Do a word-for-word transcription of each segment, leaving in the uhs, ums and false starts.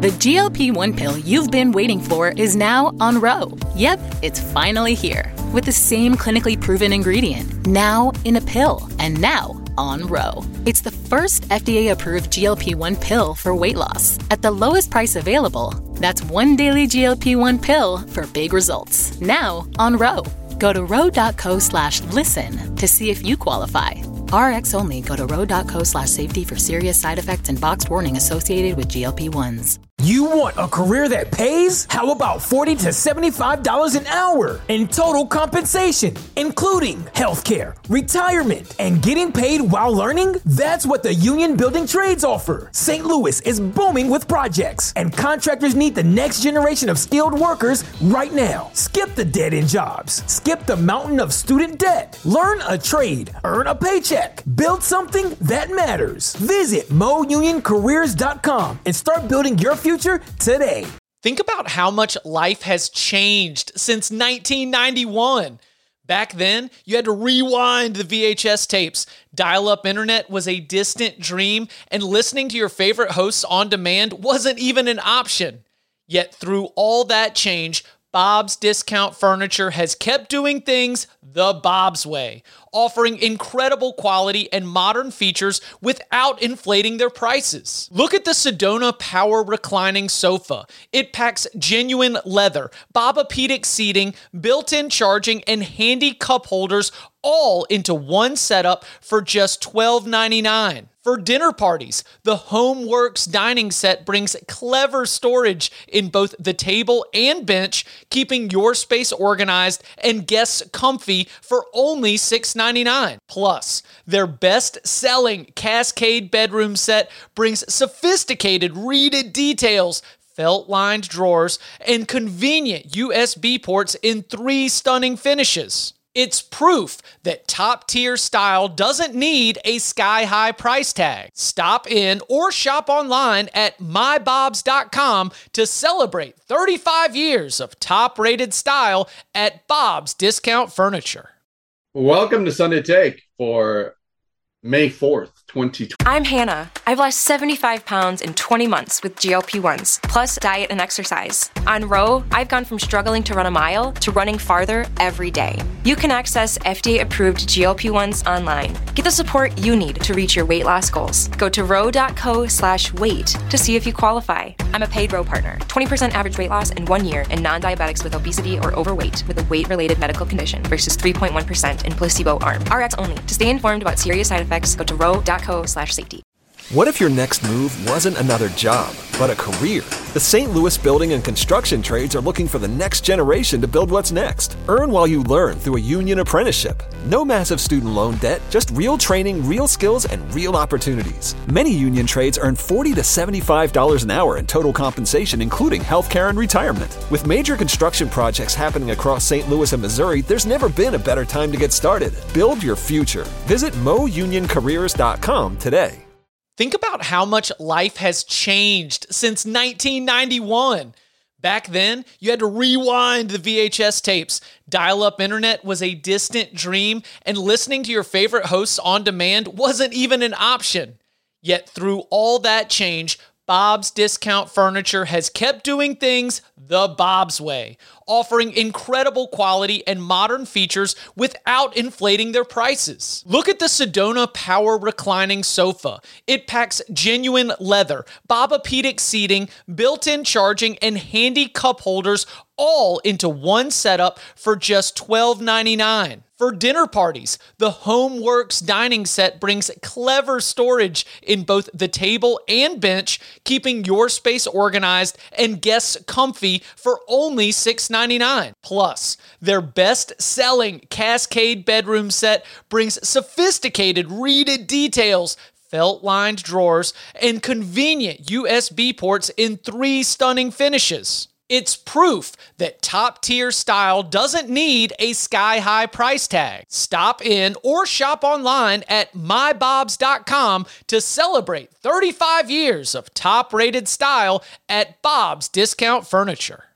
The G L P one pill you've been waiting for is now on Ro. Yep, it's finally here. With the same clinically proven ingredient, now in a pill, and now on Ro. It's the first F D A-approved G L P one pill for weight loss at the lowest price available. That's one daily G L P one pill for big results. Now on Ro. Go to ro.co slash listen to see if you qualify. R X only. Go to ro.co slash safety for serious side effects and boxed warning associated with G L P ones. You want a career that pays? How about forty to seventy-five dollars an hour in total compensation, including healthcare, retirement, and getting paid while learning? That's what the Union Building Trades offer. Saint Louis is booming with projects, and contractors need the next generation of skilled workers right now. Skip the dead-end jobs. Skip the mountain of student debt. Learn a trade. Earn a paycheck. Build something that matters. Visit mo union careers dot com and start building your future today. Think about how much life has changed since nineteen ninety-one. Back then, you had to rewind the V H S tapes. Dial-up internet was a distant dream, and listening to your favorite hosts on demand wasn't even an option. Yet through all that change, Bob's Discount Furniture has kept doing things the Bob's way, offering incredible quality and modern features without inflating their prices. Look at the Sedona Power Reclining Sofa. It packs genuine leather, Bobapedic seating, built-in charging, and handy cup holders all into one setup for just twelve ninety-nine. For dinner parties, the HomeWorks dining set brings clever storage in both the table and bench, keeping your space organized and guests comfy for only six ninety-nine. Plus, their best-selling Cascade bedroom set brings sophisticated reeded details, felt-lined drawers, and convenient U S B ports in three stunning finishes. It's proof that top-tier style doesn't need a sky-high price tag. Stop in or shop online at my bobs dot com to celebrate thirty-five years of top-rated style at Bob's Discount Furniture. Welcome to Sunday Take for May fourth, twenty twenty. I'm Hannah. I've lost seventy-five pounds in twenty months with G L P ones, plus diet and exercise. On Ro, I've gone from struggling to run a mile to running farther every day. You can access F D A-approved G L P ones online. Get the support you need to reach your weight loss goals. Go to ro.co slash weight to see if you qualify. I'm a paid Ro partner. twenty percent average weight loss in one year in non-diabetics with obesity or overweight with a weight-related medical condition versus three point one percent in placebo arm. R X only. To stay informed about serious side effects, go to ro.co slash safety. What if your next move wasn't another job, but a career? The Saint Louis Building and Construction Trades are looking for the next generation to build what's next. Earn while you learn through a union apprenticeship. No massive student loan debt, just real training, real skills, and real opportunities. Many union trades earn forty to seventy-five dollars an hour in total compensation, including healthcare and retirement. With major construction projects happening across Saint Louis and Missouri, there's never been a better time to get started. Build your future. Visit mo union careers dot com today. Think about how much life has changed since nineteen ninety-one. Back then, you had to rewind the V H S tapes. Dial-up internet was a distant dream, and listening to your favorite hosts on demand wasn't even an option. Yet through all that change, Bob's Discount Furniture has kept doing things the Bob's way, offering incredible quality and modern features without inflating their prices. Look at the Sedona Power Reclining Sofa. It packs genuine leather, Bobapedic seating, built-in charging, and handy cup holders all into one setup for just twelve ninety-nine. For dinner parties, the HomeWorks dining set brings clever storage in both the table and bench, keeping your space organized and guests comfy for only six ninety-nine. Plus, their best-selling Cascade bedroom set brings sophisticated reeded details, felt-lined drawers, and convenient U S B ports in three stunning finishes. It's proof that top-tier style doesn't need a sky-high price tag. Stop in or shop online at my bobs dot com to celebrate thirty-five years of top-rated style at Bob's Discount Furniture.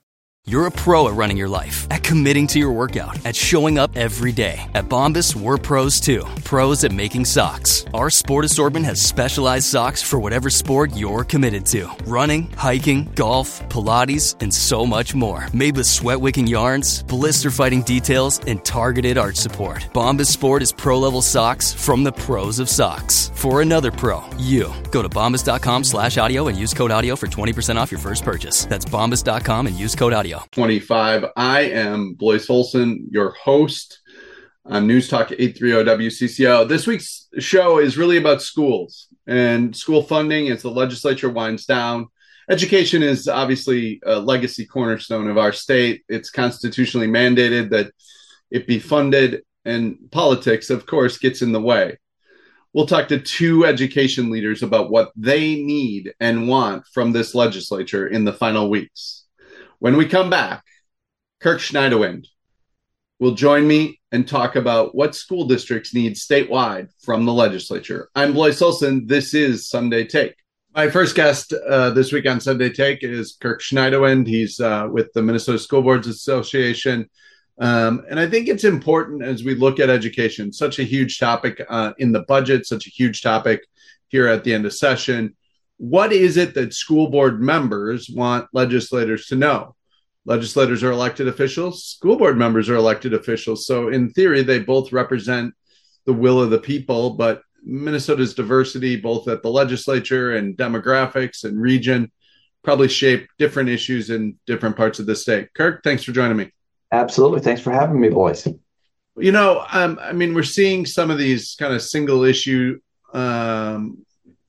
You're a pro at running your life, at committing to your workout, at showing up every day. At Bombas, we're pros too. Pros at making socks. Our sport assortment has specialized socks for whatever sport you're committed to. Running, hiking, golf, Pilates, and so much more. Made with sweat-wicking yarns, blister-fighting details, and targeted arch support. Bombas Sport is pro-level socks from the pros of socks. For another pro, you. Go to bombas.com slash audio and use code audio for twenty percent off your first purchase. That's bombas dot com and use code audio. twenty-five. I am Blois Olson, your host on News Talk eight thirty W C C O. This week's show is really about schools and school funding as the legislature winds down. Education is obviously a legacy cornerstone of our state. It's constitutionally mandated that it be funded, and politics, of course, gets in the way. We'll talk to two education leaders about what they need and want from this legislature in the final weeks. When we come back, Kirk Schneiderwind will join me and talk about what school districts need statewide from the legislature. I'm Blois Olson. This is Sunday Take. My first guest uh, this week on Sunday Take is Kirk Schneiderwind. He's uh, with the Minnesota School Boards Association. Um, and I think it's important as we look at education, such a huge topic uh, in the budget, such a huge topic here at the end of session. What is it that school board members want legislators to know? Legislators are elected officials. School board members are elected officials. So in theory, they both represent the will of the people, but Minnesota's diversity, both at the legislature and demographics and region, probably shape different issues in different parts of the state. Kirk, thanks for joining me. Absolutely. Thanks for having me, boys. You know, um, I mean, we're seeing some of these kind of single issue um,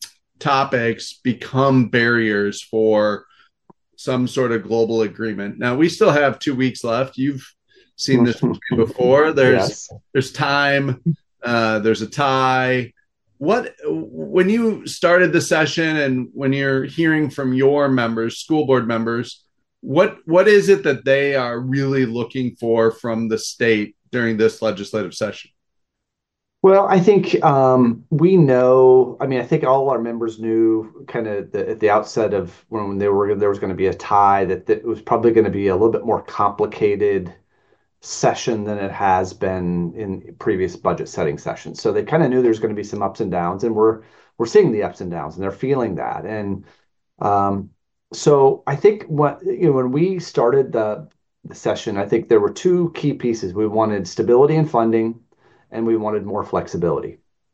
topics become barriers for some sort of global agreement. Now, we still have two weeks left. You've seen this before. There's yes. there's time. Uh, there's a tie. What when you started the session and when you're hearing from your members, school board members, What what is it that they are really looking for from the state during this legislative session? Well, I think um, we know. I mean, I think all our members knew kind of at the outset of when they were there was going to be a tie that, that it was probably going to be a little bit more complicated session than it has been in previous budget setting sessions. So they kind of knew there's going to be some ups and downs, and we're we're seeing the ups and downs, and they're feeling that. And um, So I think what you know when we started the the session, I think there were two key pieces. We wanted stability in funding, and we wanted more flexibility.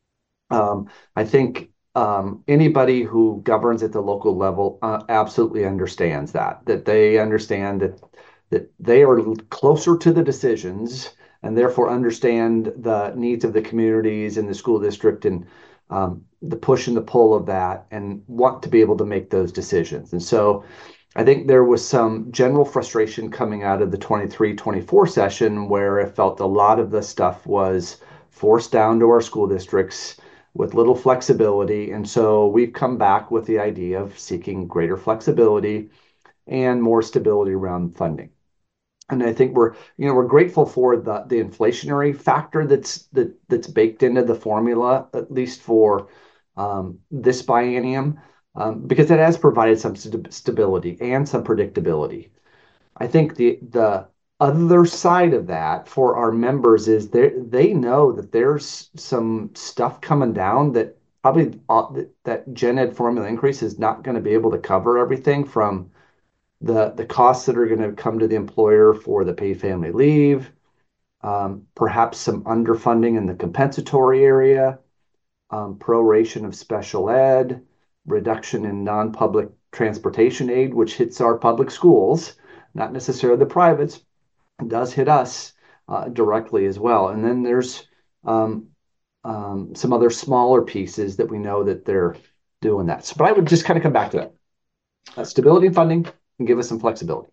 Um, I think um, anybody who governs at the local level uh, absolutely understands that. That they understand that that they are closer to the decisions, and therefore understand the needs of the communities and the school district and um, the push and the pull of that, and want to be able to make those decisions. And so I think there was some general frustration coming out of the twenty-three twenty-four session where it felt a lot of the stuff was forced down to our school districts with little flexibility. And so we've come back with the idea of seeking greater flexibility and more stability around funding. And I think we're, you know, we're grateful for the the inflationary factor that's that that's baked into the formula, at least for um, this biennium, um, because it has provided some st- stability and some predictability. I think the the other side of that for our members is they they know that there's some stuff coming down that probably uh, that, that Gen Ed formula increase is not going to be able to cover everything from the the costs that are going to come to the employer for the paid family leave, um, perhaps some underfunding in the compensatory area, um, proration of special ed, reduction in non-public transportation aid, which hits our public schools, not necessarily the privates, does hit us uh, directly as well. And then there's um, um, some other smaller pieces that we know that they're doing that. So, but I would just kind of come back to that. Uh, stability in funding, and give us some flexibility.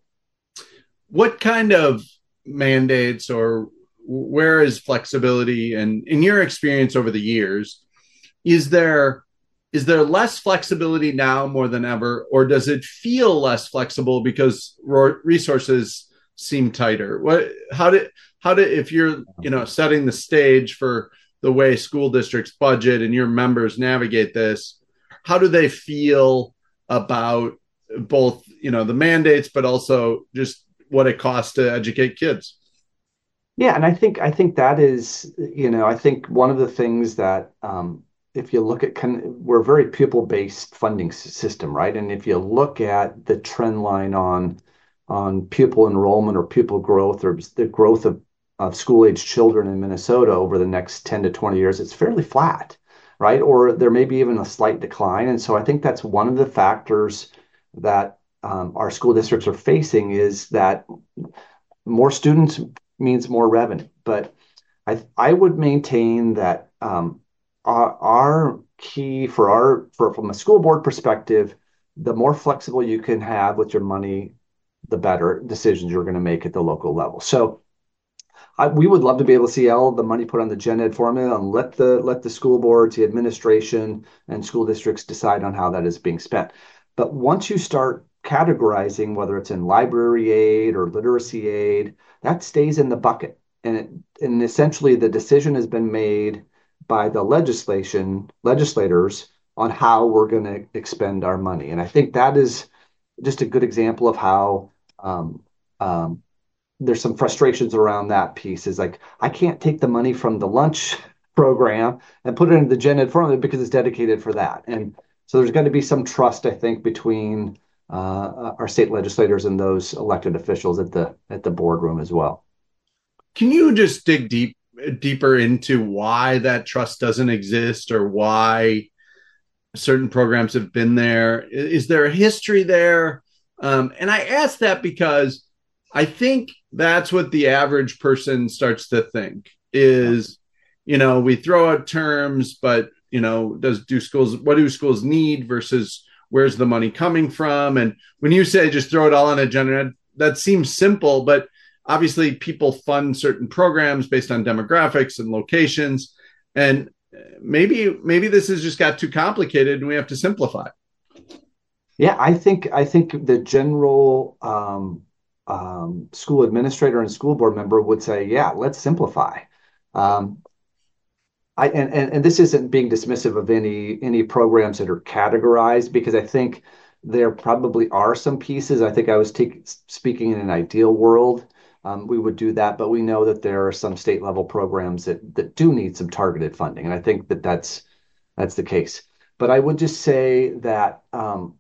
What kind of mandates or where is flexibility? And in your experience over the years, is there is there less flexibility now more than ever, or does it feel less flexible because resources seem tighter? What how did how did if you're you know setting the stage for the way school districts budget and your members navigate this, how do they feel about both, you know, the mandates, but also just what it costs to educate kids. Yeah, and I think I think that is, you know, I think one of the things that um, if you look at, con- we're a very pupil-based funding s- system, right? And if you look at the trend line on on pupil enrollment or pupil growth or the growth of, of school-age children in Minnesota over the next ten to twenty years, it's fairly flat, right? Or there may be even a slight decline. And so I think that's one of the factors that um, our school districts are facing is that more students means more revenue. But I I would maintain that um, our, our key for our for from a school board perspective, the more flexible you can have with your money, the better decisions you're going to make at the local level. So I, we would love to be able to see all the money put on the Gen Ed formula and let the let the school boards, the administration, and school districts decide on how that is being spent. But once you start categorizing, whether it's in library aid or literacy aid, that stays in the bucket. And it, and essentially the decision has been made by the legislation, legislators on how we're going to expend our money. And I think that is just a good example of how um, um, there's some frustrations around that piece. Is like, I can't take the money from the lunch program and put it into the Gen Ed formula because it's dedicated for that. And so there's going to be some trust, I think, between uh, our state legislators and those elected officials at the at the boardroom as well. Can you just dig deep deeper into why that trust doesn't exist or why certain programs have been there? Is there a history there? Um, and I ask that because I think that's what the average person starts to think is, you know, we throw out terms, but, you know, does do schools, what do schools need versus where's the money coming from? And when you say just throw it all on a Gen Ed, that seems simple, but obviously people fund certain programs based on demographics and locations. And maybe, maybe this has just got too complicated and we have to simplify. Yeah, I think, I think the general um, um, school administrator and school board member would say, yeah, let's simplify. Um, I, and, and, and this isn't being dismissive of any any programs that are categorized, because I think there probably are some pieces. I think I was take, speaking in an ideal world, um, we would do that, but we know that there are some state level programs that that do need some targeted funding, and I think that that's that's the case. But I would just say that um,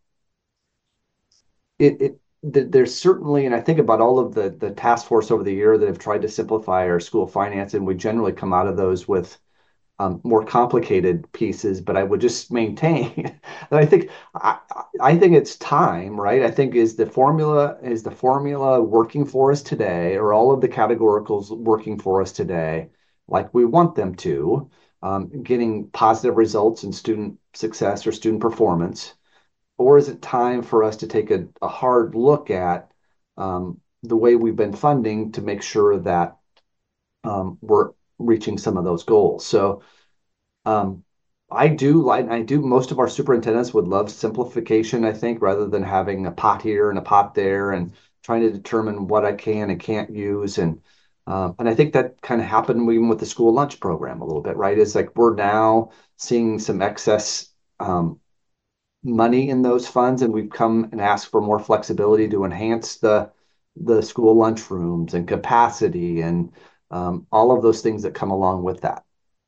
it it th- there's certainly, and I think about all of the the task force over the year that have tried to simplify our school finance, and we generally come out of those with Um, more complicated pieces, but I would just maintain that I think I, I think it's time, right? I think is the formula is the formula working for us today, or all of the categoricals working for us today, like we want them to, um, getting positive results in student success or student performance, or is it time for us to take a, a hard look at um, the way we've been funding to make sure that um, we're reaching some of those goals? So um, I do like, I do, most of our superintendents would love simplification, I think, rather than having a pot here and a pot there and trying to determine what I can and can't use. And um, and I think that kind of happened even with the school lunch program a little bit, right? It's like we're now seeing some excess um, money in those funds, and we've come and asked for more flexibility to enhance the the school lunchrooms and capacity and um, all of those things that come along with that.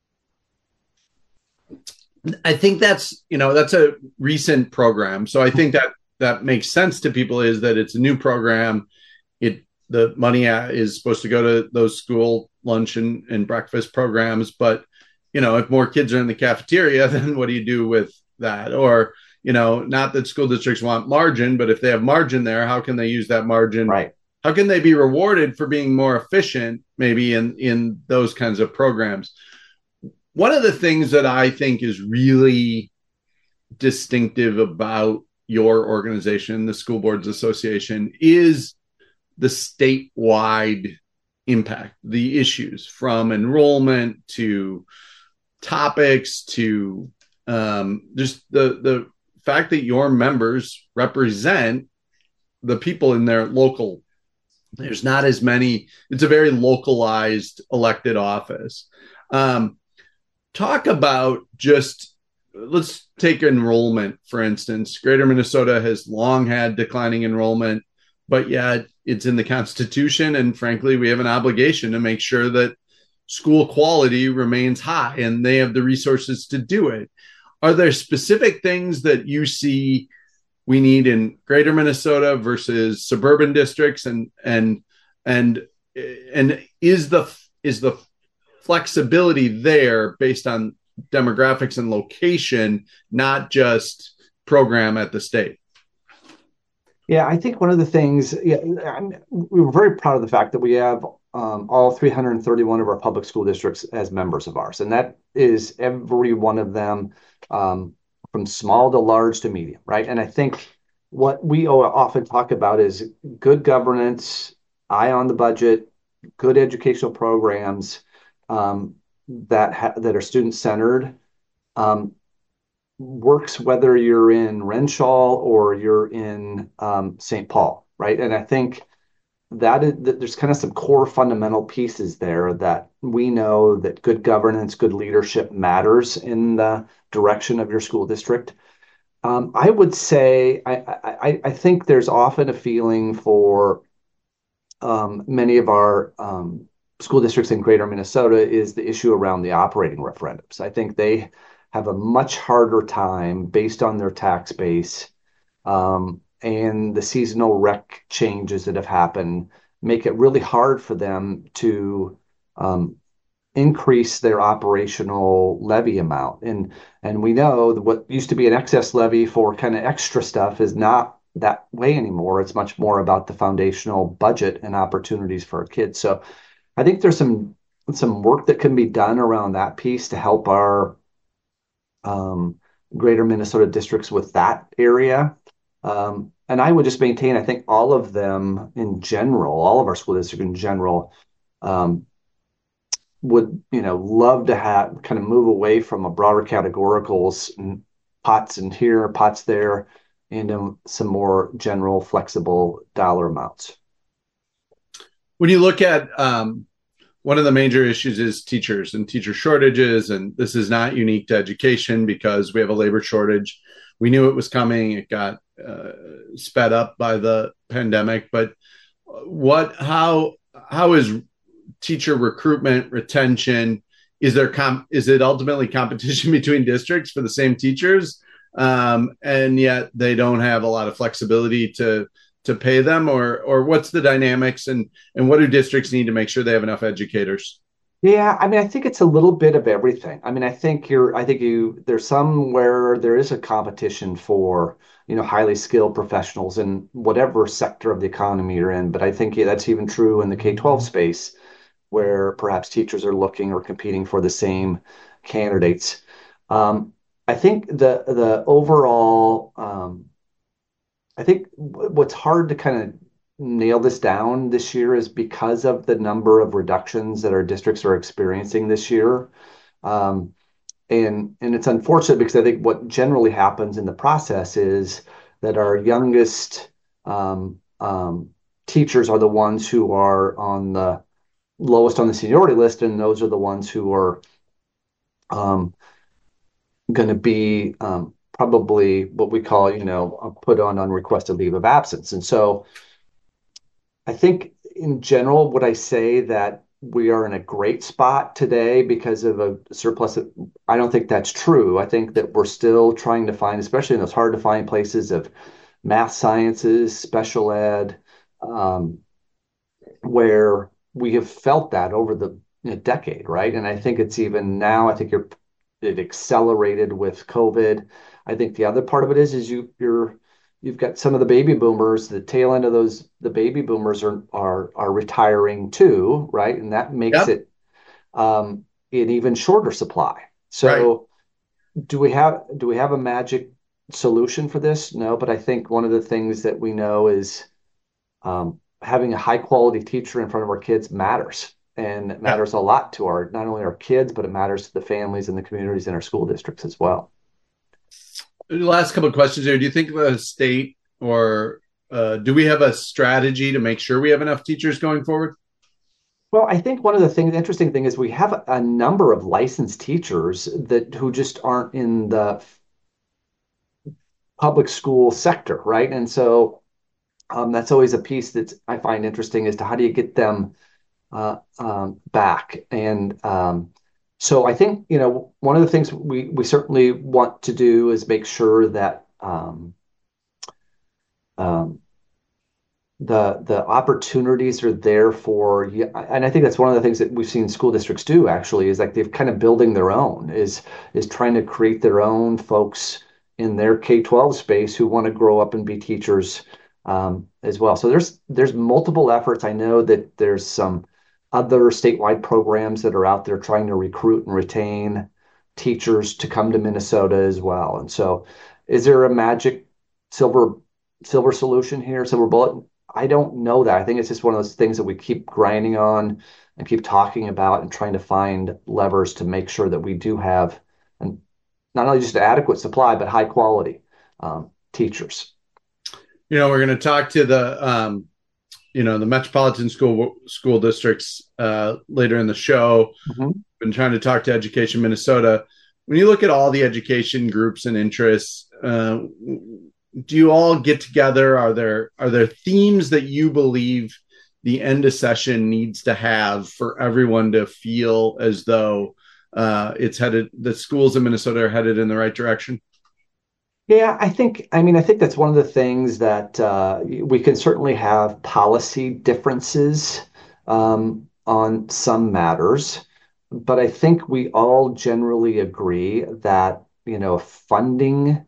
I think that's, you know, that's a recent program. So I think that that makes sense to people, is that it's a new program. It, the money is supposed to go to those school lunch and, and breakfast programs. But, you know, if more kids are in the cafeteria, then what do you do with that? Or, you know, not that school districts want margin, but if they have margin there, how can they use that margin? Right. How can they be rewarded for being more efficient, maybe in, in those kinds of programs? One of the things that I think is really distinctive about your organization, the School Boards Association, is the statewide impact, the issues from enrollment to topics to um, just the, the fact that your members represent the people in their local. There's not as many. It's a very localized elected office. Um, Talk about just, let's take enrollment, for instance. Greater Minnesota has long had declining enrollment, but yet it's in the Constitution. And frankly, we have an obligation to make sure that school quality remains high and they have the resources to do it. Are there specific things that you see we need in greater Minnesota versus suburban districts? And, and, and, and is the, is the flexibility there based on demographics and location, not just program at the state? Yeah, I think one of the things, yeah, I'm, we were very proud of the fact that we have um, all three hundred thirty-one of our public school districts as members of ours. And that is every one of them, um, from small to large to medium, right? And I think what we often talk about is good governance, eye on the budget, good educational programs um, that ha- that are student-centered. Um, works whether you're in Renshaw or you're in um, Saint Paul, right? And I think that, is, that there's kind of some core fundamental pieces there that we know that good governance, good leadership matters in the direction of your school district. Um, I would say I, I, I think there's often a feeling for um, many of our um, school districts in greater Minnesota is the issue around the operating referendums. I think they have a much harder time based on their tax base um, and the seasonal rec changes that have happened make it really hard for them to um, increase their operational levy amount. And and we know that what used to be an excess levy for kind of extra stuff is not that way anymore. It's much more about the foundational budget and opportunities for our kids. So I think there's some some work that can be done around that piece to help our Um, greater Minnesota districts with that area. Um, and I would just maintain, I think all of them in general, all of our school districts in general, um, would, you know, love to have kind of move away from a broader categoricals and pots in here, pots there, into some more general flexible dollar amounts. When you look at um, one of the major issues is teachers and teacher shortages, and this is not unique to education because we have a labor shortage. We knew it was coming. It got uh, sped up by the pandemic. But what, how, how is teacher recruitment, retention? Is there com- is it ultimately competition between districts for the same teachers, um, and yet they don't have a lot of flexibility to to pay them, or or what's the dynamics, and and what do districts need to make sure they have enough educators? Yeah, I mean, I think it's a little bit of everything. I mean, I think you're, I think you, there's some where there is a competition for, you know, highly skilled professionals in whatever sector of the economy you're in. But I think yeah, that's even true in the K twelve space, where perhaps teachers are looking or competing for the same candidates. Um, I think the the overall, um, I think what's hard to kind of nail this down this year is because of the number of reductions that our districts are experiencing this year. Um, and, and it's unfortunate because I think what generally happens in the process is that our youngest um, um, teachers are the ones who are on the lowest on the seniority list, and those are the ones who are um, going to be um, probably what we call, you know, put on unrequested leave of absence. And so I think in general, would I say that we are in a great spot today because of a surplus? Of, I don't think that's true. I think that we're still trying to find, especially in those hard to find places of math sciences, special ed, um, where we have felt that over the you know, decade, right? And I think it's even now, I think you're, it accelerated with COVID. I think the other part of it is, is you, you're, You've got some of the baby boomers, the tail end of those, the baby boomers are are are retiring too, right? And that makes yep. it um, an even shorter supply. So right. do we have do we have a magic solution for this? No, but I think one of the things that we know is um, having a high quality teacher in front of our kids matters. And it matters yep. a lot to our, not only our kids, but it matters to the families and the communities in our school districts as well. The last couple of questions here. Do you think the state or uh, do we have a strategy to make sure we have enough teachers going forward? Well, I think one of the things, the interesting thing is we have a number of licensed teachers that who just aren't in the public school sector, right? And so Um, that's always a piece that I find interesting as to how do you get them uh, um, back. And um, so I think, you know, one of the things we, we certainly want to do is make sure that um, um, the the opportunities are there for you. And I think that's one of the things that we've seen school districts do actually is like they've kind of building their own is is trying to create their own folks in their K twelve space who want to grow up and be teachers um, as well. So there's there's multiple efforts. I know that there's some other statewide programs that are out there trying to recruit and retain teachers to come to Minnesota as well. And so is there a magic silver silver solution here, silver bullet? I don't know that. I think it's just one of those things that we keep grinding on and keep talking about and trying to find levers to make sure that we do have an, not only just adequate supply, but high quality um, teachers. You know, we're going to talk to the, um, you know, the metropolitan school school districts uh, later in the show. Mm-hmm. Been trying to talk to Education Minnesota. When you look at all the education groups and interests, uh, do you all get together? Are there are there themes that you believe the end of session needs to have for everyone to feel as though uh, it's headed, the schools in Minnesota are headed in the right direction? Yeah, I think, I mean, I think that's one of the things that uh, we can certainly have policy differences um, on some matters, but I think we all generally agree that, you know, funding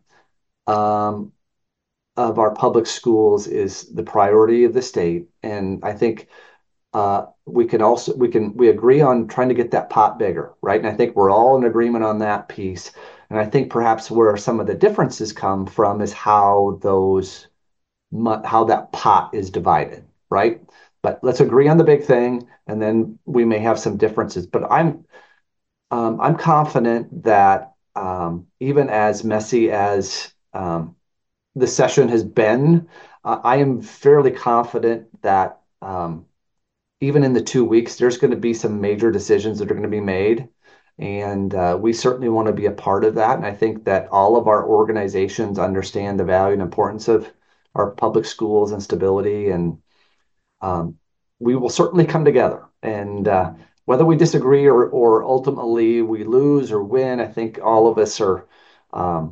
um, of our public schools is the priority of the state. And I think uh, we can also, we can, we agree on trying to get that pot bigger, right? And I think we're all in agreement on that piece. And I think perhaps where some of the differences come from is how those, how that pot is divided, right? But let's agree on the big thing, and then we may have some differences. But I'm, um, I'm confident that um, even as messy as um, the session has been, uh, I am fairly confident that um, even in the two weeks, there's going to be some major decisions that are going to be made. And uh, we certainly want to be a part of that. And I think that all of our organizations understand the value and importance of our public schools and stability. And um, we will certainly come together. And uh, whether we disagree or, or ultimately we lose or win, I think all of us are um,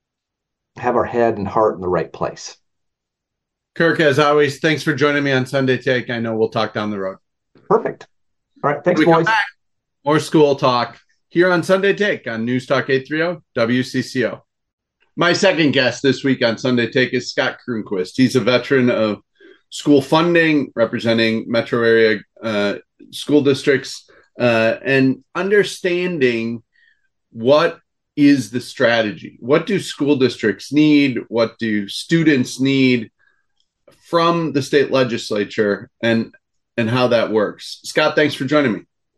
have our head and heart in the right place. Kirk, as always, thanks for joining me on Sunday Take. I know we'll talk down the road. Perfect. All right. Thanks, boys. More school talk here on Sunday Take on News Talk eight thirty W C C O. My second guest this week on Sunday Take is Scott Cronquist. He's a veteran of school funding, representing metro area uh, school districts, uh, and understanding what is the strategy. What do school districts need? What do students need from the state legislature, and and how that works? Scott, thanks for joining me.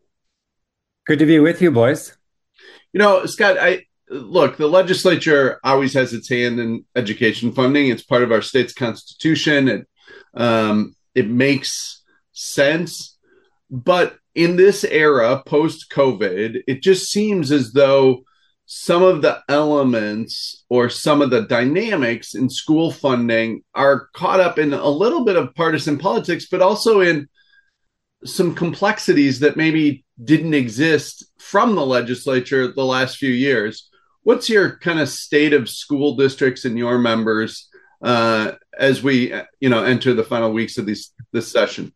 Good to be with you, boys. You know, Scott, I look, the legislature always has its hand in education funding. It's part of our state's constitution. It, um, it makes sense. But in this era, post-COVID, it just seems as though some of the elements or some of the dynamics in school funding are caught up in a little bit of partisan politics, but also in some complexities that maybe didn't exist from the legislature the last few years. What's your kind of state of school districts and your members uh, as we, you know, enter the final weeks of this this session?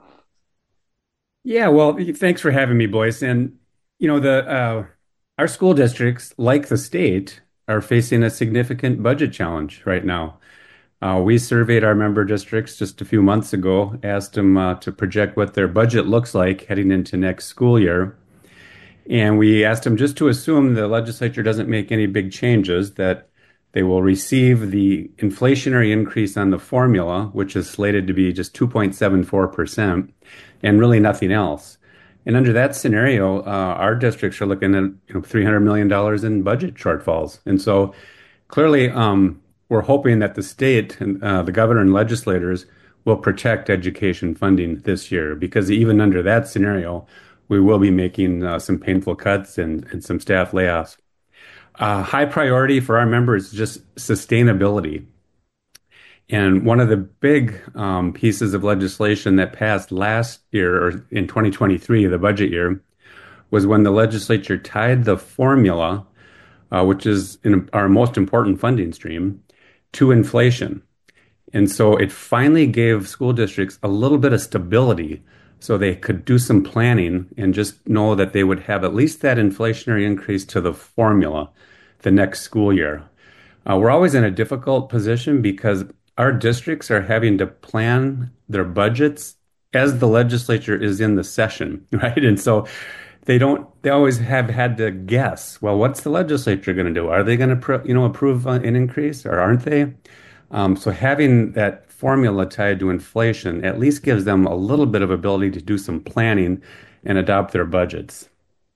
Yeah, well, thanks for having me, Boyce. And you know, the uh, our school districts, like the state, are facing a significant budget challenge right now. Uh, we surveyed our member districts just a few months ago, asked them uh, to project what their budget looks like heading into next school year. And we asked them just to assume the legislature doesn't make any big changes, that they will receive the inflationary increase on the formula, which is slated to be just two point seven four percent, and really nothing else. And under that scenario, uh, our districts are looking at you know, three hundred million dollars in budget shortfalls. And so clearly, um, we're hoping that the state and uh, the governor and legislators will protect education funding this year, because even under that scenario, we will be making uh, some painful cuts and, and some staff layoffs. Uh, high priority for our members is just sustainability. And one of the big um, pieces of legislation that passed last year, or in twenty twenty-three, the budget year, was when the legislature tied the formula, uh, which is in our most important funding stream, to inflation. And so it finally gave school districts a little bit of stability so they could do some planning and just know that they would have at least that inflationary increase to the formula the next school year. Uh, we're always in a difficult position because our districts are having to plan their budgets as the legislature is in the session, right? And so they don't, they always have had to guess, well, what's the legislature going to do? Are they going to, you know, approve an increase or aren't they? Um, so having that formula tied to inflation at least gives them a little bit of ability to do some planning and adopt their budgets.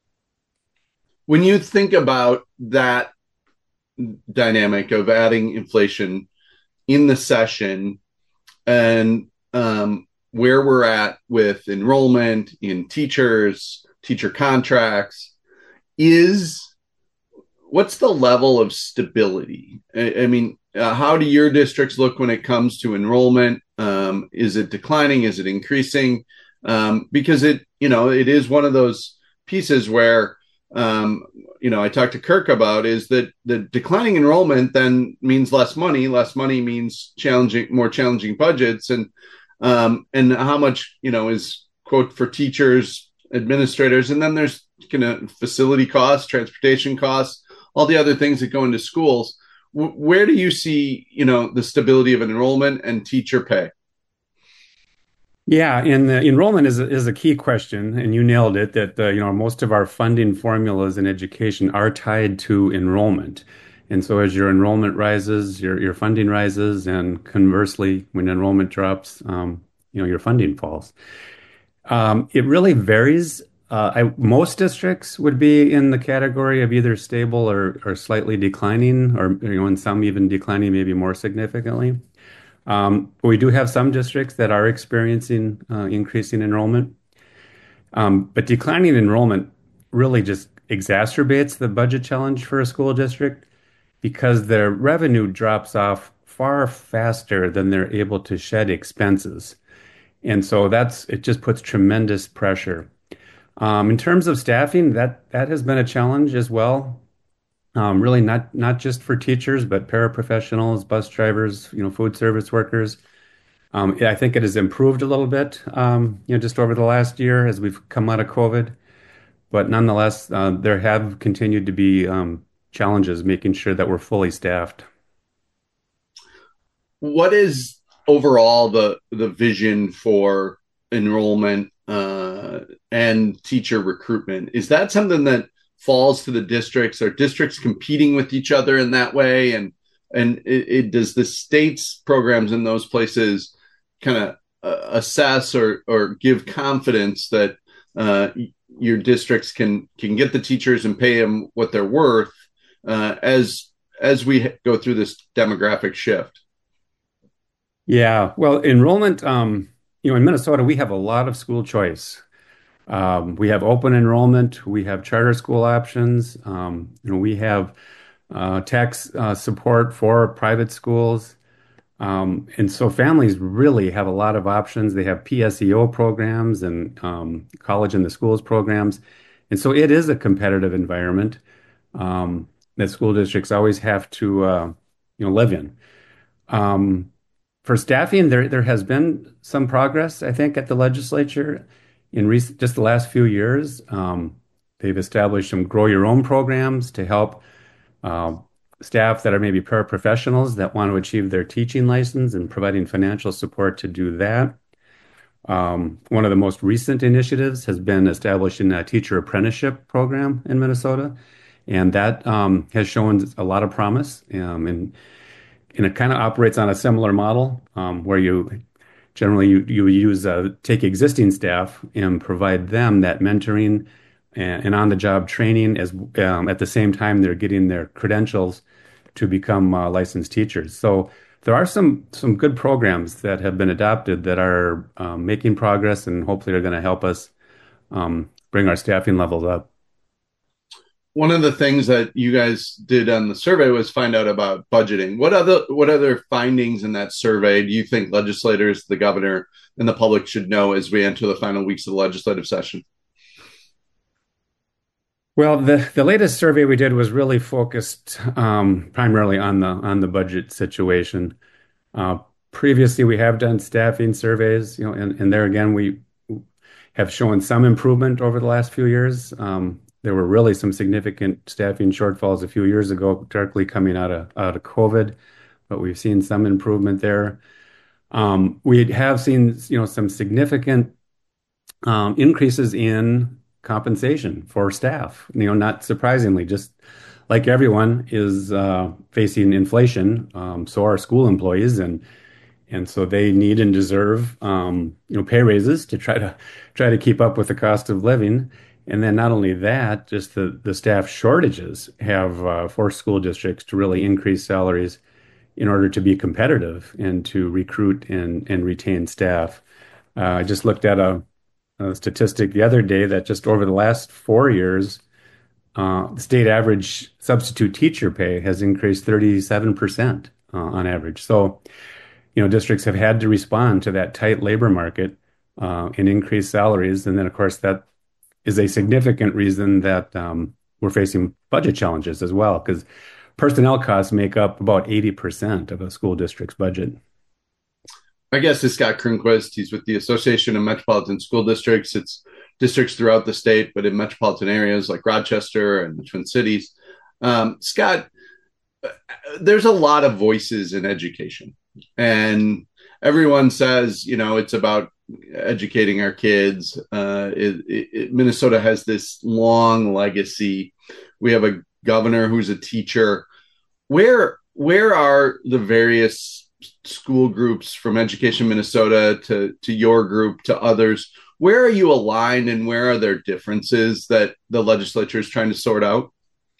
When you think about that dynamic of adding inflation in the session and um, where we're at with enrollment in teachers, teacher contracts, is what's the level of stability? I, I mean, uh, how do your districts look when it comes to enrollment? Um, is it declining? Is it increasing? Um, because it, you know, it is one of those pieces where, um, you know, I talked to Kirk about is that the declining enrollment then means less money. Less money means challenging, more challenging budgets, and um, and how much, you know, is quote for teachers, administrators, and then there's kind of facility costs, transportation costs, all the other things that go into schools. W- where do you see, you know, the stability of an enrollment and teacher pay? Yeah, and the enrollment is a, is a key question, and you nailed it. That uh, you know most of our funding formulas in education are tied to enrollment, and so as your enrollment rises, your your funding rises, and conversely, when enrollment drops, um, you know your funding falls. Um, it really varies. Uh, I, most districts would be in the category of either stable or or slightly declining, or you know, in some even declining maybe more significantly. Um, we do have some districts that are experiencing uh, increasing enrollment, um, but declining enrollment really just exacerbates the budget challenge for a school district because their revenue drops off far faster than they're able to shed expenses. And so that's it just puts tremendous pressure. Um, in terms of staffing, that that has been a challenge as well. Um, really not not just for teachers, but paraprofessionals, bus drivers, you know, food service workers. Um, I think it has improved a little bit, um, you know, just over the last year as we've come out of COVID. But nonetheless, uh, there have continued to be um, challenges making sure that we're fully staffed. What is overall the the vision for enrollment uh, and teacher recruitment? Is that something that falls to the districts? Are districts competing with each other in that way? And and it, it, does the state's programs in those places kind of uh, assess or or give confidence that uh, your districts can can get the teachers and pay them what they're worth uh, as as we go through this demographic shift? Yeah, well, enrollment, um, you know, in Minnesota, we have a lot of school choice. Um, we have open enrollment, we have charter school options, um, you know, we have uh, tax uh, support for private schools. Um, and so families really have a lot of options. They have P S E O programs and um, college in the schools programs. And so it is a competitive environment um, that school districts always have to, uh, you know, live in. Um, For staffing, there there has been some progress, I think, at the legislature in recent, just the last few years. Um, they've established some grow your own programs to help uh, staff that are maybe paraprofessionals that want to achieve their teaching license and providing financial support to do that. Um, one of the most recent initiatives has been establishing a teacher apprenticeship program in Minnesota, and that um, has shown a lot of promise. Um, and And it kind of operates on a similar model um, where you generally you, you use uh, take existing staff and provide them that mentoring and, and on-the-job training as um, at the same time they're getting their credentials to become uh, licensed teachers. So there are some some good programs that have been adopted that are um, making progress and hopefully are going to help us um, bring our staffing levels up. one of the things that you guys did on the survey was find out about budgeting. What other what other findings in that survey do you think legislators, the governor, and the public should know as we enter the final weeks of the legislative session? Well, the, the latest survey we did was really focused um, primarily on the on the budget situation. Uh, previously, we have done staffing surveys, you know, and, and there again, we have shown some improvement over the last few years. Um, there were really some significant staffing shortfalls a few years ago, directly coming out of out of COVID, but we've seen some improvement there. Um, we have seen, you know, some significant um, increases in compensation for staff. You know, not surprisingly, just like everyone is uh, facing inflation, um, so are school employees, and and so they need and deserve um, you know pay raises to try to try to keep up with the cost of living. And then not only that, just the the staff shortages have uh, forced school districts to really increase salaries in order to be competitive and to recruit and and retain staff. Uh, I just looked at a a statistic the other day that just over the last four years, uh, the state average substitute teacher pay has increased thirty-seven percent uh, on average. So, you know, districts have had to respond to that tight labor market uh, and increase salaries. And then, of course, that is a significant reason that um, we're facing budget challenges as well, because personnel costs make up about eighty percent of a school district's budget. My guest is Scott Cronquist. He's with the Association of Metropolitan School Districts. It's districts throughout the state, but in metropolitan areas like Rochester and the Twin Cities. Um, Scott, there's a lot of voices in education, and everyone says, you know, it's about educating our kids. Uh, it, it, Minnesota has this long legacy. We have a governor who's a teacher. Where where are the various school groups, from Education Minnesota to, to your group to others? Where are you aligned, and where are there differences that the legislature is trying to sort out?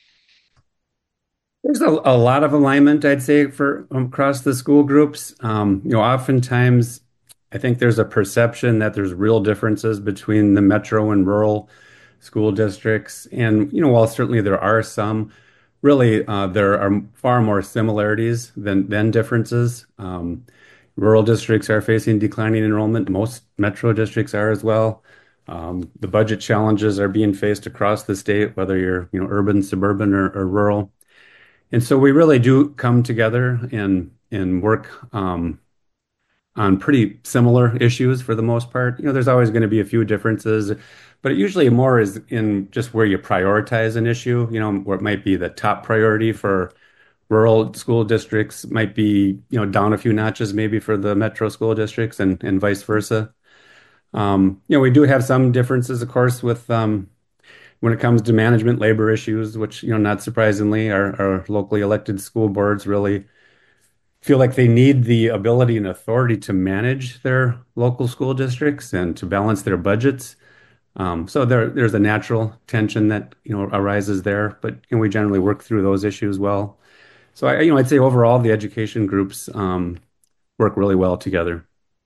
There's a, a lot of alignment, I'd say, for um, across the school groups. Um, you know, oftentimes, I think there's a perception that there's real differences between the metro and rural school districts. And, you know, while certainly there are some, really, uh, there are far more similarities than than differences. Um, rural districts are facing declining enrollment. Most metro districts are as well. Um, the budget challenges are being faced across the state, whether you're you know urban, suburban, or, or rural. And so we really do come together and and work um, on pretty similar issues for the most part. You know, there's always going to be a few differences, but it usually more is in just where you prioritize an issue. You know, where it might be the top priority for rural school districts might be, you know, down a few notches maybe for the metro school districts, and, and vice versa. Um, you know, we do have some differences, of course, with um, when it comes to management labor issues, which, you know, not surprisingly, our, our locally elected school boards really feel like they need the ability and authority to manage their local school districts and to balance their budgets. Um, so there, there's a natural tension that, you know, arises there, but you know, we generally work through those issues well. So I, you know, I'd say overall the education groups um, work really well together.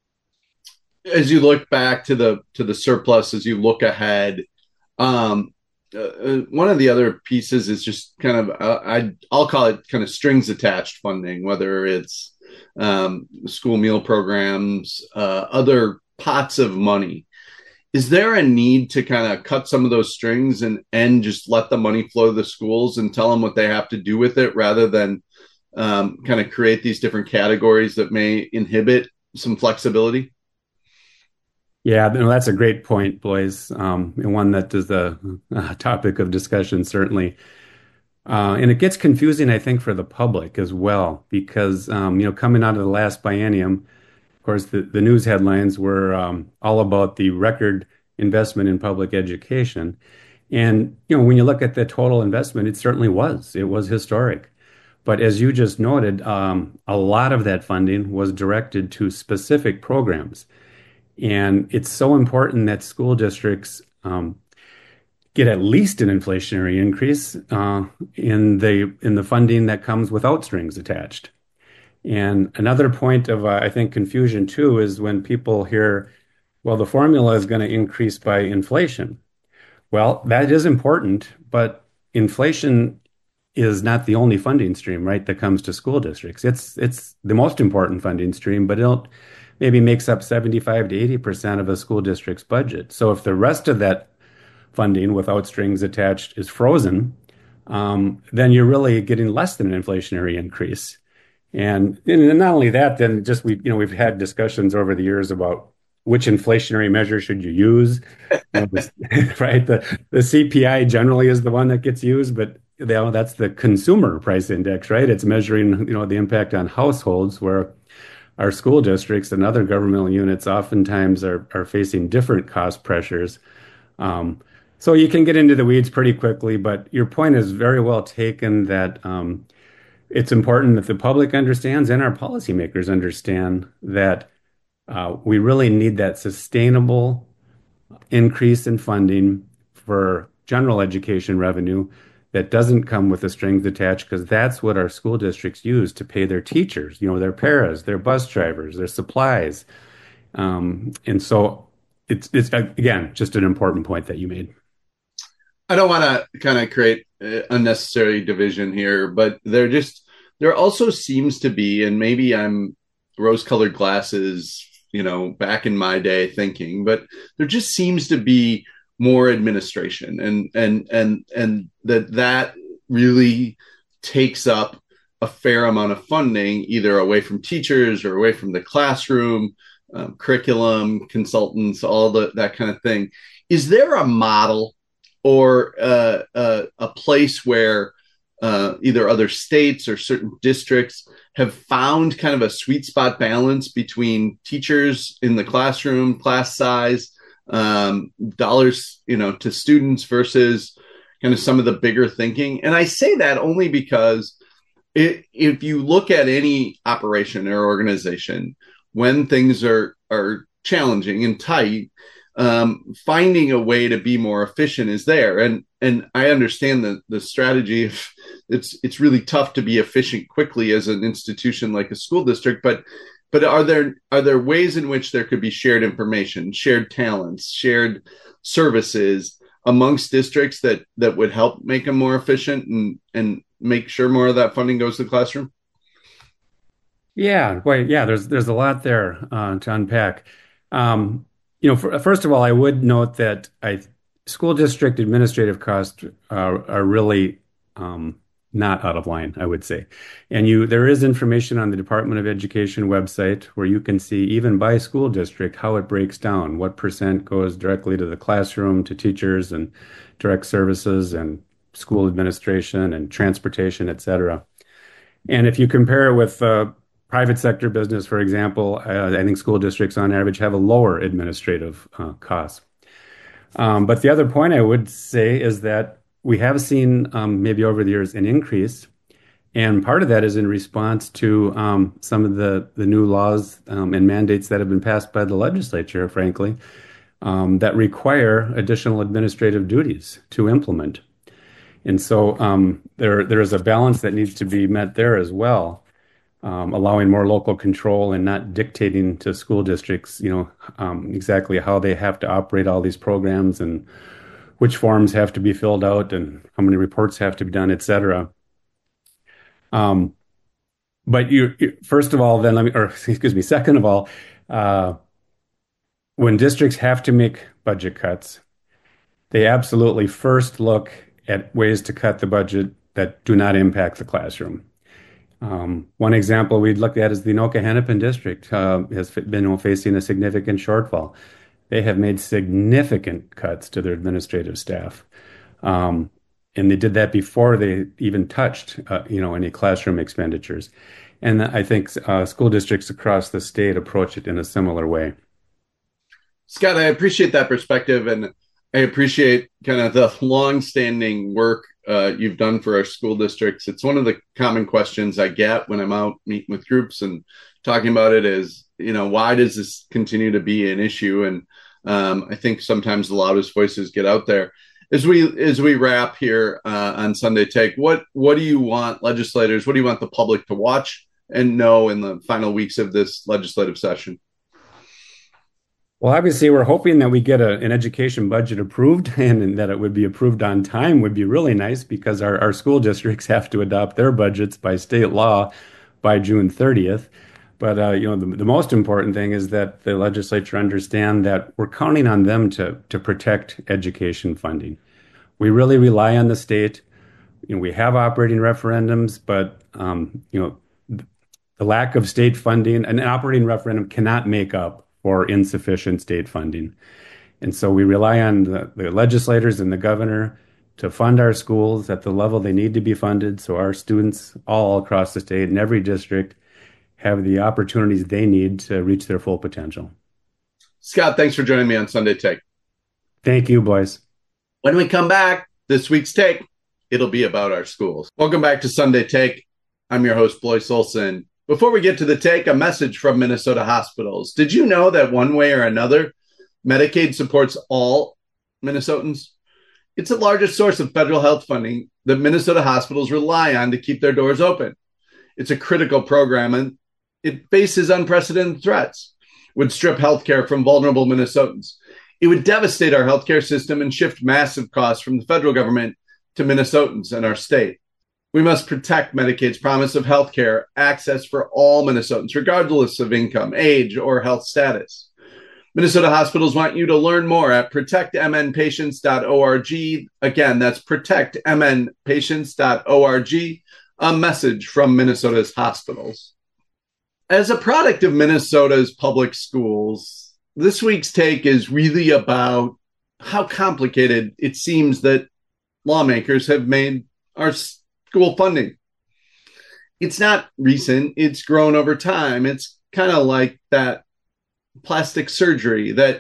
As you look back to the to the surplus, as you look ahead, um, uh, one of the other pieces is just kind of uh, I I'll call it kind of strings attached funding, whether it's um, school meal programs, uh, other pots of money. Is there a need to kind of cut some of those strings and and just let the money flow to the schools and tell them what they have to do with it, rather than um, kind of create these different categories that may inhibit some flexibility? Yeah, no, that's a great point, Blaise, um, and one that is a, a topic of discussion, certainly. Uh, and it gets confusing, I think, for the public as well, because, um, you know, coming out of the last biennium, of course, the, the news headlines were um, all about the record investment in public education. And, you know, when you look at the total investment, it certainly was. It was historic. But as you just noted, um, a lot of that funding was directed to specific programs. And it's so important that school districts um, get at least an inflationary increase uh, in the in the funding that comes without strings attached. And another point of, uh, I think, confusion too is when people hear, well, the formula is going to increase by inflation. Well, that is important, but inflation is not the only funding stream, right, that comes to school districts. It's it's the most important funding stream, but it maybe makes up seventy-five to eighty percent of a school district's budget. So if the rest of that funding without strings attached is frozen, um, then you're really getting less than an inflationary increase. And, and not only that, then just we you know we've had discussions over the years about which inflationary measure should you use, you know, this, right? The the C P I generally is the one that gets used, but you know, that's the consumer price index, right? It's measuring you know the impact on households, where our school districts and other governmental units oftentimes are are facing different cost pressures. Um, so you can get into the weeds pretty quickly, but your point is very well taken that um, it's important that the public understands and our policymakers understand that uh, we really need that sustainable increase in funding for general education revenue that doesn't come with the strings attached, because that's what our school districts use to pay their teachers, you know, their paras, their bus drivers, their supplies. Um, and so it's, it's, again, just an important point that you made. I don't want to kind of create uh, unnecessary division here, but there just, there also seems to be, and maybe I'm rose-colored glasses, you know, back in my day thinking, but there just seems to be more administration, and, and, and, and that that really takes up a fair amount of funding, either away from teachers or away from the classroom, um, curriculum, consultants, all the, that kind of thing. Is there a model or uh, uh, a place where uh, either other states or certain districts have found kind of a sweet spot balance between teachers in the classroom, class size, um, dollars, you know, to students versus kind of some of the bigger thinking? And I say that only because it, if you look at any operation or organization, when things are, are challenging and tight, Um, finding a way to be more efficient is there. And and I understand the, the strategy of it's it's really tough to be efficient quickly as an institution like a school district, but but are there are there ways in which there could be shared information, shared talents, shared services amongst districts that that would help make them more efficient and and make sure more of that funding goes to the classroom? Yeah, boy, yeah, there's there's a lot there uh, to unpack. Um, You know, for, first of all, I would note that I, school district administrative costs are, are really um, not out of line, I would say. And you, there is information on the Department of Education website where you can see, even by school district, how it breaks down, what percent goes directly to the classroom, to teachers and direct services and school administration and transportation, et cetera. And if you compare it with uh, private sector business, for example, uh, I think school districts on average have a lower administrative uh, cost. Um, but the other point I would say is that we have seen um, maybe over the years an increase. And part of that is in response to um, some of the, the new laws um, and mandates that have been passed by the legislature, frankly, um, that require additional administrative duties to implement. And so um, there there is a balance that needs to be met there as well. Um, allowing more local control and not dictating to school districts, you know, um, exactly how they have to operate all these programs and which forms have to be filled out and how many reports have to be done, et cetera. Um, but you, you, first of all, then let me, or excuse me, second of all, uh, when districts have to make budget cuts, they absolutely first look at ways to cut the budget that do not impact the classroom. Um, one example we'd look at is the Anoka-Hennepin district uh, has been facing a significant shortfall. They have made significant cuts to their administrative staff. Um, and they did that before they even touched, uh, you know, any classroom expenditures. And I think uh, school districts across the state approach it in a similar way. Scott, I appreciate that perspective, and I appreciate kind of the long-standing work uh, you've done for our school districts. It's one of the common questions I get when I'm out meeting with groups and talking about it is, you know, why does this continue to be an issue? And um, I think sometimes the loudest voices get out there. As we as we wrap here uh, on Sunday Take, what what do you want legislators, what do you want the public to watch and know in the final weeks of this legislative session? Well, obviously, we're hoping that we get a, an education budget approved and, and that it would be approved on time would be really nice because our, our school districts have to adopt their budgets by state law by June thirtieth. But uh, you know, the, the most important thing is that the legislature understand that we're counting on them to to protect education funding. We really rely on the state. You know, we have operating referendums, but um, you know, the lack of state funding, an operating referendum cannot make up for insufficient state funding. And so we rely on the, the legislators and the governor to fund our schools at the level they need to be funded, so our students all across the state in every district have the opportunities they need to reach their full potential. Scott, thanks for joining me on Sunday Take. Thank you, boys. When we come back, this week's Take, it'll be about our schools. Welcome back to Sunday Take. I'm your host, Blois Olson. Before we get to the Take, a message from Minnesota Hospitals. Did you know that one way or another, Medicaid supports all Minnesotans? It's the largest source of federal health funding that Minnesota hospitals rely on to keep their doors open. It's a critical program, and it faces unprecedented threats. It would strip healthcare from vulnerable Minnesotans. It would devastate our healthcare system and shift massive costs from the federal government to Minnesotans and our state. We must protect Medicaid's promise of healthcare access for all Minnesotans, regardless of income, age, or health status. Minnesota hospitals want you to learn more at protect m n patients dot org. Again, that's protect m n patients dot org. A message from Minnesota's hospitals. As a product of Minnesota's public schools, this week's Take is really about how complicated it seems that lawmakers have made our school funding. It's not recent. It's grown over time. It's kind of like that plastic surgery that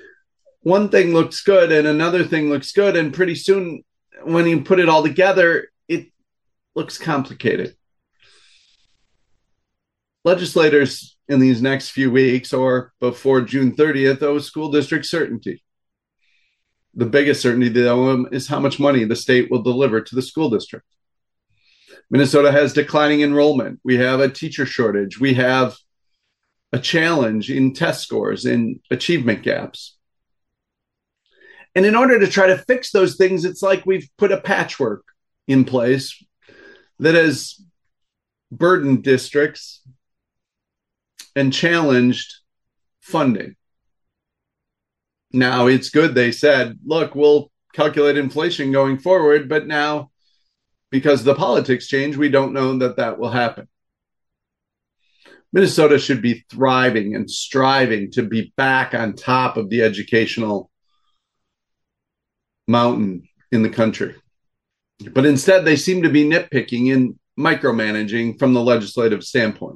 one thing looks good and another thing looks good, and pretty soon when you put it all together, it looks complicated. Legislators in these next few weeks or before June thirtieth owe school district certainty. The biggest certainty they owe them is how much money the state will deliver to the school district. Minnesota has declining enrollment. We have a teacher shortage. We have a challenge in test scores and achievement gaps. And in order to try to fix those things, it's like we've put a patchwork in place that has burdened districts and challenged funding. Now, it's good they said, look, we'll calculate inflation going forward, but now, because the politics change, we don't know that that will happen. Minnesota should be thriving and striving to be back on top of the educational mountain in the country. But instead, they seem to be nitpicking and micromanaging from the legislative standpoint.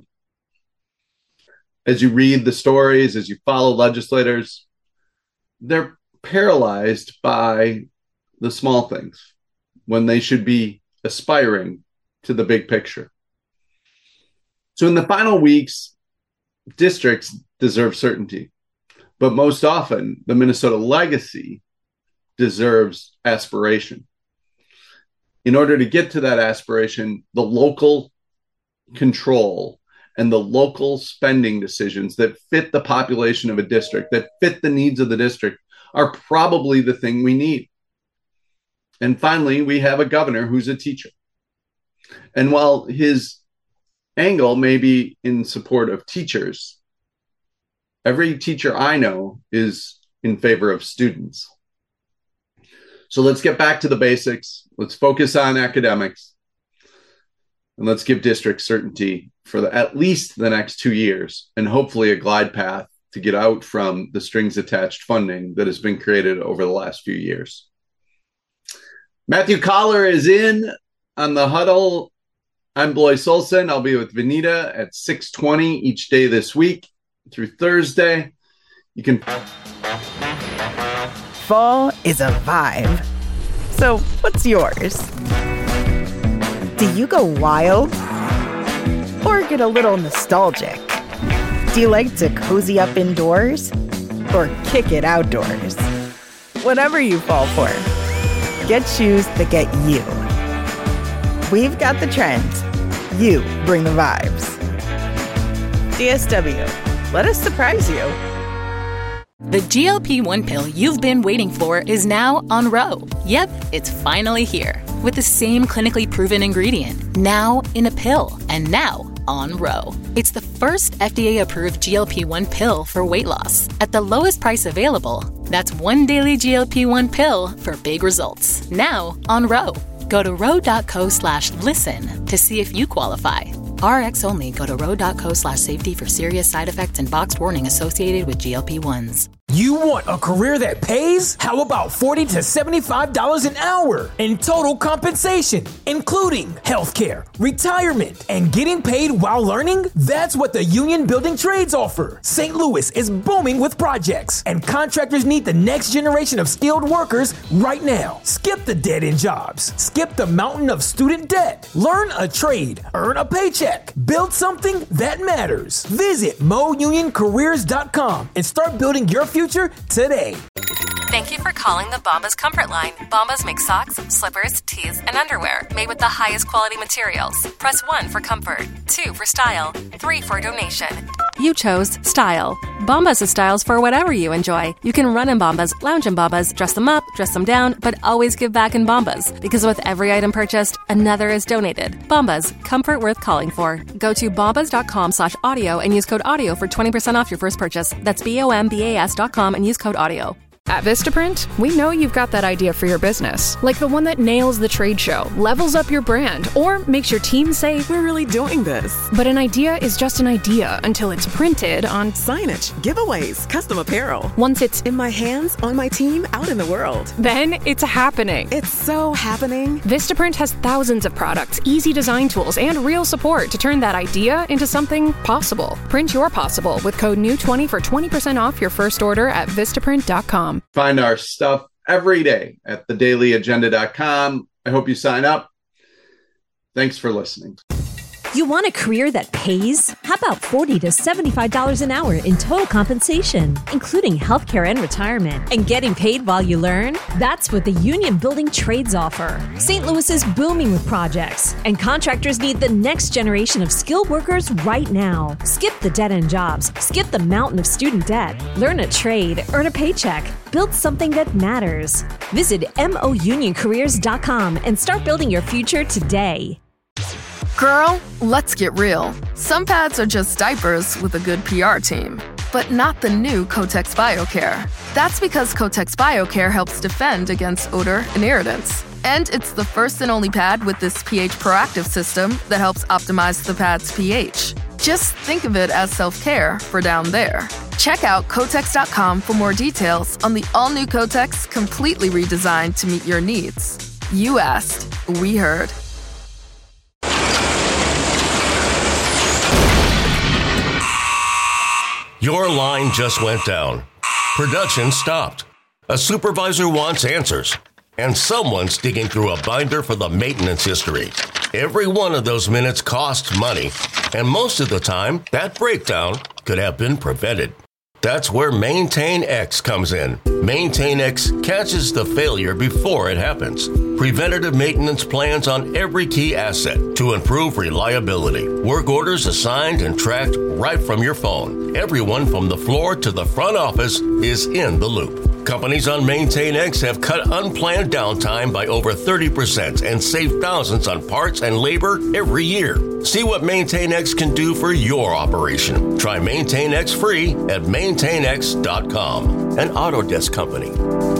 As you read the stories, as you follow legislators, they're paralyzed by the small things when they should be aspiring to the big picture. So in the final weeks, districts deserve certainty, but most often the Minnesota legacy deserves aspiration. In order to get to that aspiration, the local control and the local spending decisions that fit the population of a district, that fit the needs of the district, are probably the thing we need. And finally, we have a governor who's a teacher. And while his angle may be in support of teachers, every teacher I know is in favor of students. So let's get back to the basics. Let's focus on academics. And let's give districts certainty for the, at least the next two years, and hopefully a glide path to get out from the strings attached funding that has been created over the last few years. Matthew Collar is in on the huddle. I'm Blois Olson. I'll be with Vanita at six twenty each day this week through Thursday. You can. Fall is a vibe. So what's yours? Do you go wild or get a little nostalgic? Do you like to cozy up indoors or kick it outdoors? Whatever you fall for, get shoes that get you. We've got the trends. You bring the vibes. D S W, let us surprise you. The G L P one pill you've been waiting for is now on Ro. Yep, it's finally here with the same clinically proven ingredient, now in a pill, and now on Ro. It's the first F D A-approved G L P one pill for weight loss at the lowest price available. That's one daily G L P one pill for big results, now on Ro. Go to ro.co slash listen to see if you qualify. R X only. Go to ro.co slash safety for serious side effects and boxed warning associated with G L P ones. You want a career that pays? How about forty to seventy-five dollars an hour in total compensation, including healthcare, retirement, and getting paid while learning? That's what the Union Building Trades offer. Saint Louis is booming with projects, and contractors need the next generation of skilled workers right now. Skip the dead-end jobs. Skip the mountain of student debt. Learn a trade. Earn a paycheck. Build something that matters. Visit mo union careers dot com and start building your future today. Thank you for calling the Bombas Comfort Line. Bombas make socks, slippers, tees, and underwear made with the highest quality materials. Press one for comfort, two for style, three for donation. You chose style. Bombas is styles for whatever you enjoy. You can run in Bombas, lounge in Bombas, dress them up, dress them down, but always give back in Bombas. Because with every item purchased, another is donated. Bombas, comfort worth calling for. Go to bombas.com slash audio and use code audio for twenty percent off your first purchase. That's B-O-M-B-A-S dot com and use code audio. At Vistaprint, we know you've got that idea for your business, like the one that nails the trade show, levels up your brand, or makes your team say, "We're really doing this." But an idea is just an idea until it's printed on signage, giveaways, custom apparel. Once it's in my hands, on my team, out in the world, then it's happening. It's so happening. Vistaprint has thousands of products, easy design tools, and real support to turn that idea into something possible. Print your possible with code new twenty for twenty percent off your first order at vistaprint dot com. Find our stuff every day at the daily agenda dot com. I hope you sign up. Thanks for listening. You want a career that pays? How about forty to seventy-five dollars an hour in total compensation, including healthcare and retirement, and getting paid while you learn? That's what the Union Building Trades offer. Saint Louis is booming with projects, and contractors need the next generation of skilled workers right now. Skip the dead-end jobs. Skip the mountain of student debt. Learn a trade. Earn a paycheck. Build something that matters. Visit mo union careers dot com and start building your future today. Girl, let's get real. Some pads are just diapers with a good P R team, but not the new Kotex BioCare. That's because Kotex BioCare helps defend against odor and irritants. And it's the first and only pad with this pH proactive system that helps optimize the pad's pH. Just think of it as self-care for down there. Check out Kotex dot com for more details on the all-new Kotex, completely redesigned to meet your needs. You asked, we heard. Your line just went down. Production stopped. A supervisor wants answers. And someone's digging through a binder for the maintenance history. Every one of those minutes costs money. And most of the time, that breakdown could have been prevented. That's where MaintainX comes in. MaintainX catches the failure before it happens. Preventative maintenance plans on every key asset to improve reliability. Work orders assigned and tracked right from your phone. Everyone from the floor to the front office is in the loop. Companies on MaintainX have cut unplanned downtime by over thirty percent and saved thousands on parts and labor every year. See what MaintainX can do for your operation. Try MaintainX free at maintain x dot com, an Autodesk company.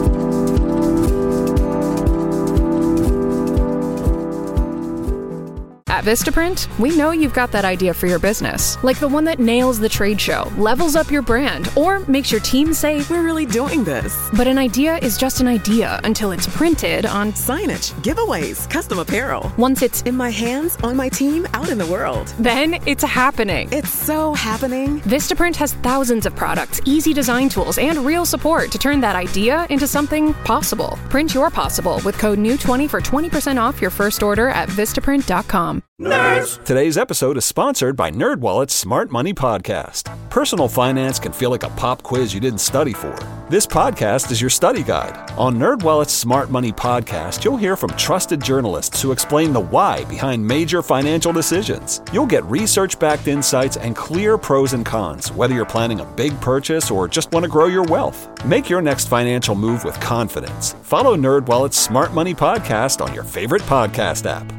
At Vistaprint, we know you've got that idea for your business, like the one that nails the trade show, levels up your brand, or makes your team say, "We're really doing this." But an idea is just an idea until it's printed on signage, giveaways, custom apparel. Once it's in my hands, on my team, out in the world, then it's happening. It's so happening. Vistaprint has thousands of products, easy design tools, and real support to turn that idea into something possible. Print your possible with code new twenty for twenty percent off your first order at vistaprint dot com. Nerds! Today's episode is sponsored by NerdWallet's Smart Money Podcast. Personal finance can feel like a pop quiz you didn't study for. This podcast is your study guide. On NerdWallet's Smart Money Podcast, you'll hear from trusted journalists who explain the why behind major financial decisions. You'll get research-backed insights and clear pros and cons, whether you're planning a big purchase or just want to grow your wealth. Make your next financial move with confidence. Follow NerdWallet's Smart Money Podcast on your favorite podcast app.